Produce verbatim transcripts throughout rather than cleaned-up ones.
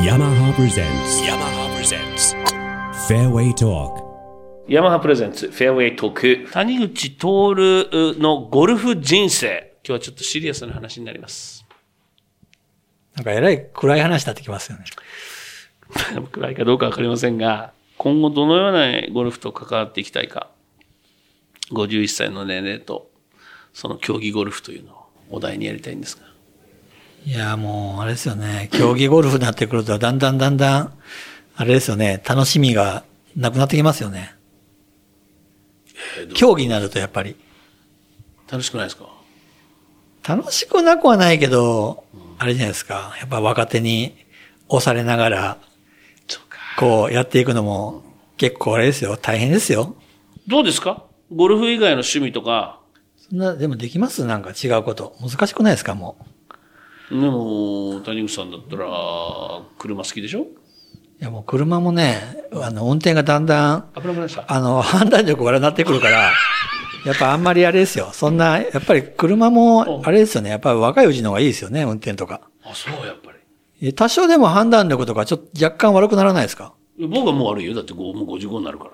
ヤマハプレゼンツヤマハプレゼンツ Fairway Talk ヤマハプレゼンツフェアウェイトーク谷口徹のゴルフ人生、今日はちょっとシリアスな話になります。 なんかえらい暗い話になってきますよね。 暗いかどうかわかりませんが、今後どのようなゴルフと関わっていきたいか、ごじゅういっさいの年齢とその競技ゴルフというのをお題にやりたいんですが。 いやもうあれですよね、競技ゴルフになってくるとだんだんだんだんあれですよね、楽しみがなくなってきますよね。えー、競技になるとやっぱり楽しくないですか？ 楽しくなくはないけど、うん、あれじゃないですか、やっぱ若手に押されながらこうやっていくのも結構あれですよ、大変ですよ。 どうですか？ゴルフ以外の趣味とか。 そんなでもできます？なんか違うこと難しくないですか？もうでも谷口さんだったら車好きでしょ？いやもう車もね、あの運転がだんだん危なくなった。 あの判断力悪くなってくるからやっぱあんまりあれですよ。そんなやっぱり車もあれですよね。やっぱり若いうちの方がいいですよね、運転とか。 あ、そうやっぱり。多少でも判断力とかちょっと若干悪くならないですか？ 僕はもう悪いよ。だってもうごじゅうごになるから。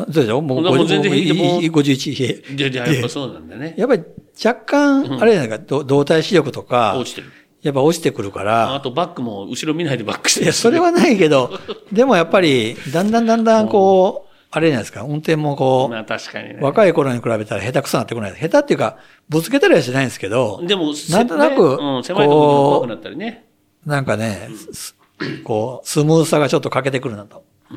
そうでしょ？もうもう全然いいごじゅういち。 いやいややっぱそうなんだね。 やっぱり若干あれじゃないか、うん、動体視力とか落ちてる。 やっぱ落ちてくるから。 あとバックも後ろ見ないでバックしてる。 いや、それはないけど、でもやっぱり、だんだんだんだんこう、あれじゃないですか、運転もこう、 まあ確かにね。 若い頃に比べたら下手くそになってこない。下手っていうか、ぶつけたりはしないんですけど、 でも、 なんとなく、 うん、狭いところ怖くなったりね。 なんかね、うん、こう、スムーズさがちょっと欠けてくるなと。うん、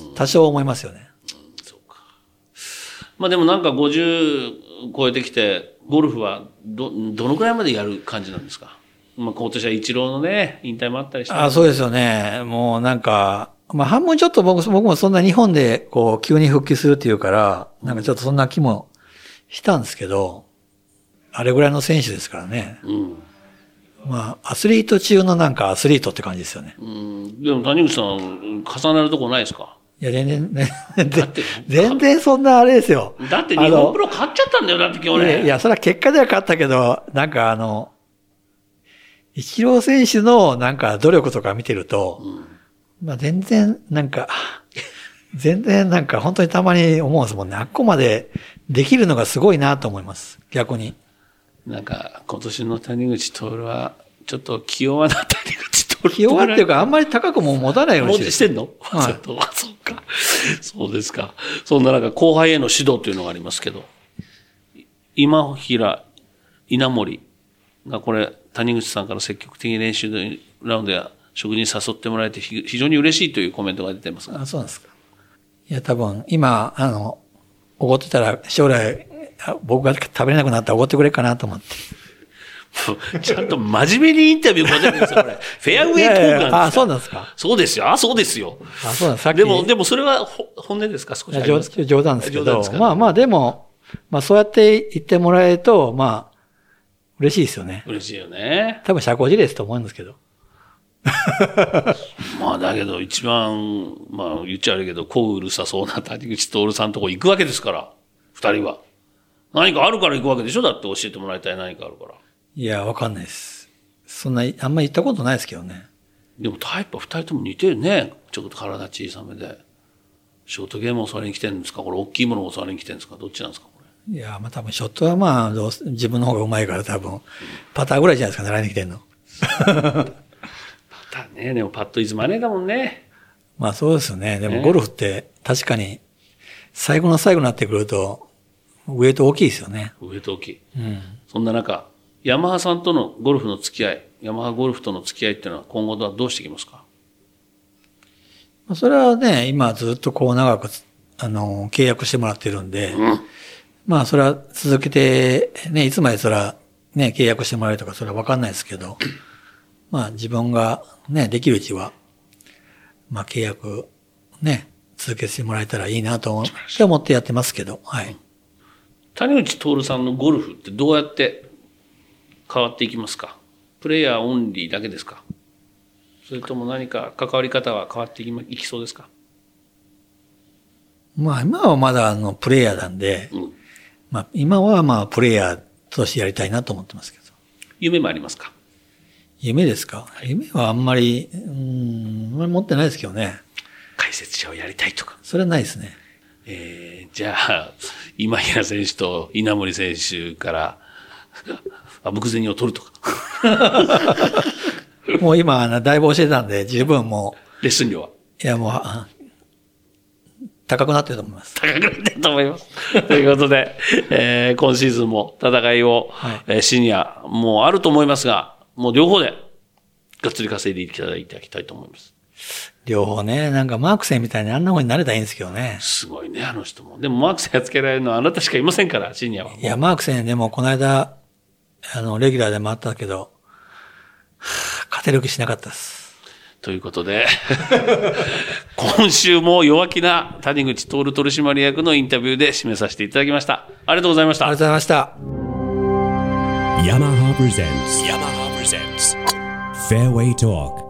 多少思いますよね。 うん、そうか。まあでもなんかごじゅう超えてきて、ゴルフはど、どのくらいまでやる感じなんですか？まあ、今年はイチローのね、引退もあったりして。 あ、そうですよね。もうなんか、まあ半分ちょっと僕、僕もそんな日本でこう急に復帰するっていうから、なんかちょっとそんな気もしたんですけど、あれぐらいの選手ですからね。うん。まあ、アスリート中のなんかアスリートって感じですよね。 うん。でも谷口さん、重なるとこないですか？ いや、全然、ね、全然そんなあれですよ。 だって日本プロ勝っちゃったんだよ、だって今日ね。 いや、それは結果では勝ったけど、なんかあの、イチロー選手のなんか努力とか見てると、うん、まあ全然なんか、全然なんか本当にたまに思うんですもんね。あっこまでできるのがすごいなと思います。逆に。 なんか今年の谷口徹はちょっと気弱な谷口徹。 気弱っていうかあんまり高くも持たないようにしてる。 してんの？はい。そうか。そうですか。そんななんか後輩への指導というのがありますけど、今平、稲森がこれ、谷口さんから積極的に練習ラウンドや食事に誘ってもらえて非常に嬉しいというコメントが出てますが。 あ、そうなんですか。いや、多分、今、あの、おごってたら将来、僕が食べれなくなったらおごってくれるかなと思って。 ちゃんと真面目にインタビュー答えてるんですよ、これ。フェアウェイトークなんですか？ あ、そうなんですか。 そうですよ。あ、そうですよ。 あ、そうなんです。さっき。 でも、でもそれは本音ですか？少しありますか？ 冗談ですけど。まあまあ、でも、まあそうやって言ってもらえると、まあ、嬉しいですよね。 嬉しいよね。 多分社交辞令ですと思うんですけど。 まあだけど一番、まあ言っちゃ悪いけど、こううるさそうな谷口徹さんのとこ行くわけですから、二人は。何かあるから行くわけでしょ？だって教えてもらいたい何かあるから。 いや、わかんないです。そんな、あんまり行ったことないですけどね。 でもタイプは二人とも似てるね。ちょっと体小さめで。ショートゲームを教わりに来てるんですか？これ大きいものを教わりに来てるんですか？どっちなんですか？ いや、まあ多分ショットはまあどう自分の方が上手いから多分パターぐらいじゃないですか、習いに来てんの。 パターね、でもパットイズマネーだもんね。 まあそうですよね。でもゴルフって確かに最後の最後になってくるとウエイト大きいですよね。 ウエイト大きい。 うん。 そんな中、ヤマハさんとのゴルフの付き合い、ヤマハゴルフとの付き合いっていうのは今後はどうしていきますか？ それはね、今ずっとこう長くあの契約してもらってるんで。うん、まあ、それは続けて、ね、いつまでそれは、ね、契約してもらえるとか、それはわかんないですけど、まあ、自分が、ね、できるうちは、まあ、契約、ね、続けてもらえたらいいなと思ってやってますけど、はい。 谷口徹さんのゴルフってどうやって変わっていきますか？プレイヤーオンリーだけですか？それとも何か関わり方は変わっていきそうですか？ まあ、今はまだ、あの、プレイヤーなんで、うん、まあ、今はまあ、プレイヤーとしてやりたいなと思ってますけど。 夢もありますか？ 夢ですか？夢はあんまり、うーん、 俺持ってないですけどね。 解説者をやりたいとか。 それはないですね。 えー、じゃあ、今平選手と稲森選手から、あ、目前を取るとか。 もう今、だいぶ教えたんで、十分もう。レッスン料は？ いや、もう、高くなってると思います。 高くなってると思います。ということで、えー、今シーズンも戦いを、はい、えー、シニアもあると思いますが、もう両方で、がっつり稼いでいただきたいと思います。 両方ね、なんかマークセンみたいにあんな風になれたらいいんですけどね。 すごいね、あの人も。でもマークセンやっつけられるのはあなたしかいませんから、シニアは。 いや、マークセンでもこの間、あの、レギュラーで回ったけど、はぁ、勝てる気しなかったです。 ということで、今週も弱気な谷口徹取締役のインタビューで締めさせていただきました。ありがとうございました。 ありがとうございました。 Yamaha presents Yamaha presents Fairway Talk